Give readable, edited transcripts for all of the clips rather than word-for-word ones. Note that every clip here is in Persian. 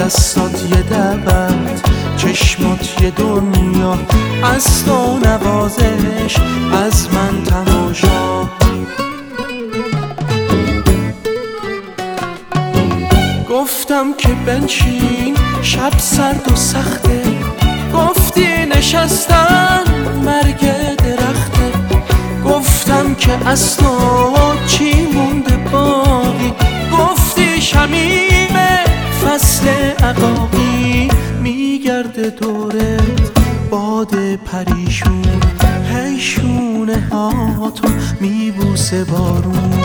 دستات یه دعوت، چشمات یه دنیا، از تو نوازش، از من تماشا. گفتم که بنشین شب سرد و سخته، گفتی نشستن مرگ درخته. گفتم که از تو چی مونده باقی، گفتی شمیم فصل عقاقی. میگرده دورت باد پریشون، هی شونه هاتو میبوسه بارون.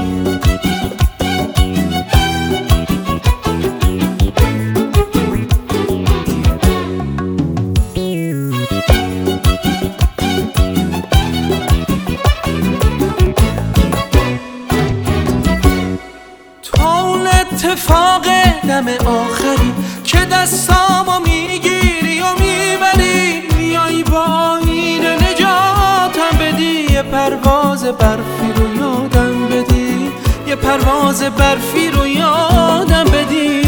اتفاق دم آخری که دستامو میگیری و میبری، میای با این نجاتم بدی. یه پرواز برفی رو یادم بدی، یه پرواز برفی رو یادم بدی.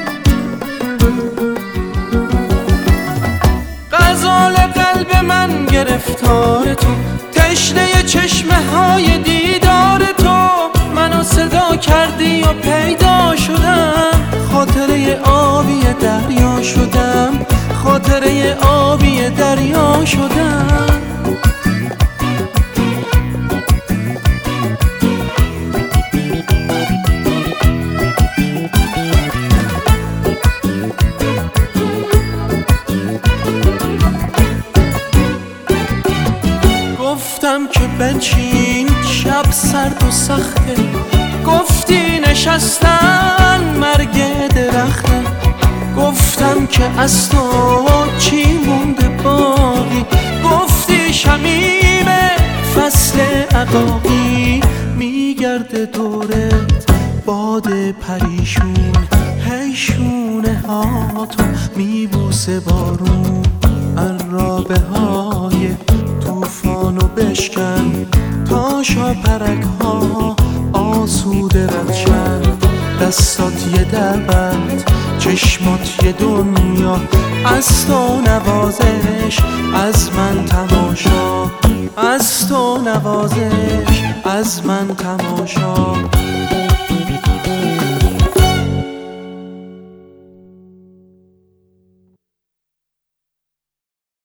غزال قلب من گرفتار تو، تشنه چشمه های دیدار تو. منو صدا کردی و پیدا شدم، خاطره آبی دریا شدم، خاطره آبی دریا شدم. گفتم که بنشین شب سرد و سخته، گفتی نشستن مرگ درخته. گفتم که از تو چی مونده باقی، گفتی شمیم فصل عقاقی. میگرده دورت باد پریشون، هی شونه هاتو میبوسه بارون. عرابه های طوفانو بشکن تا شاپرک ها آسوده ردشن. دستات یه دعوت، چشمات یه دنیا، از تو نوازش، از من تماشا. از تو نوازش، از من تماشا.